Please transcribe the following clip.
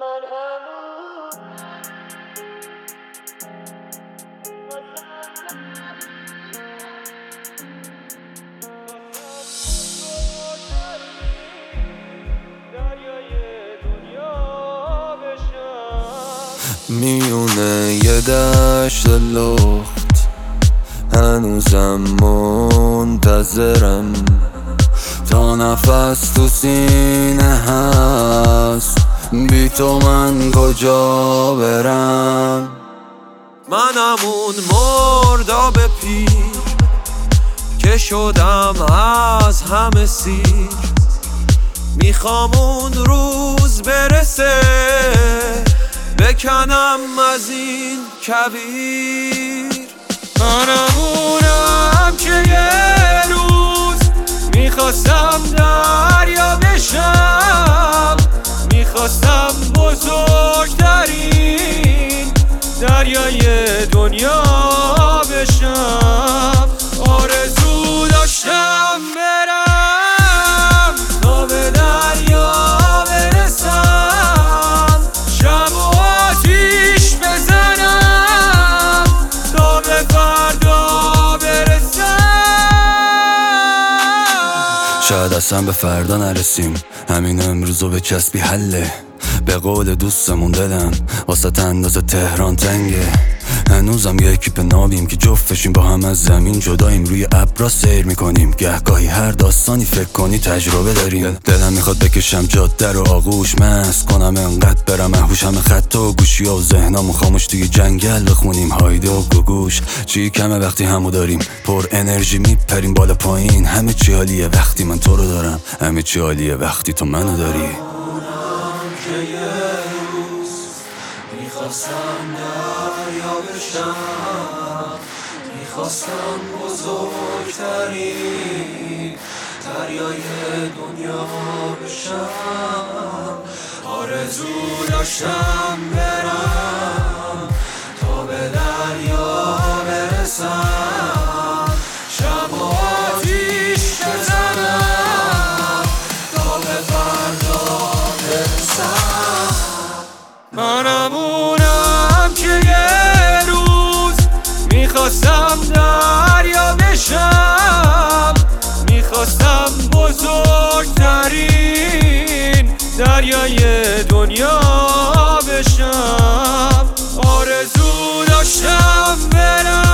من همون میونه یه دشت لخت هنوزم منتظرم تا نفس تو سینه هست بی تو من کجا برم منم اون مرداب پیر که شدم از همه سیر میخوام اون روز برسه بکنم از این کویر منم اونم که یه روز میخواستم دریا بشم میخواستم بزرگترین دریای دنیا بشم آرزو داشتم برم تا به دریا برسم شب و آتیش بزنم تا به فردا برسم شاید اصلا به فردا نرسیم همین امروزو به چسبی حله به قول دوستمون دلم واسه اندازه تهران تنگه هنوزم یه اکیپ نابیم که جفتشیم با هم از زمین جداییم روی ابرا سیر میکنیم گهگاهی هر داستانی فکر کنی تجربه داریم دلم میخواد بکشم جاده رو آغوش مست کنم انقدر برم اهوش همه خط و گوشی و ذهنامو خاموش توی جنگل بخونیم هایده و گوگوش چی کمه وقتی همو داریم پر انرژی میپریم بالا پایین همه چی حالیه وقتی من تو رو دارم همه چی حالیه وقتی تو منو داری که یه روز میخواستم دریا بشم میخواستم بزرگترین دریای دنیا بشم آرزو داشتم برم تا به دریا برسم شب و آتیش بزنم تا به فردا برسم منم اونم که یه روز میخواستم دریا بشم میخواستم بزرگترین دریای دنیا بشم آرزو داشتم برم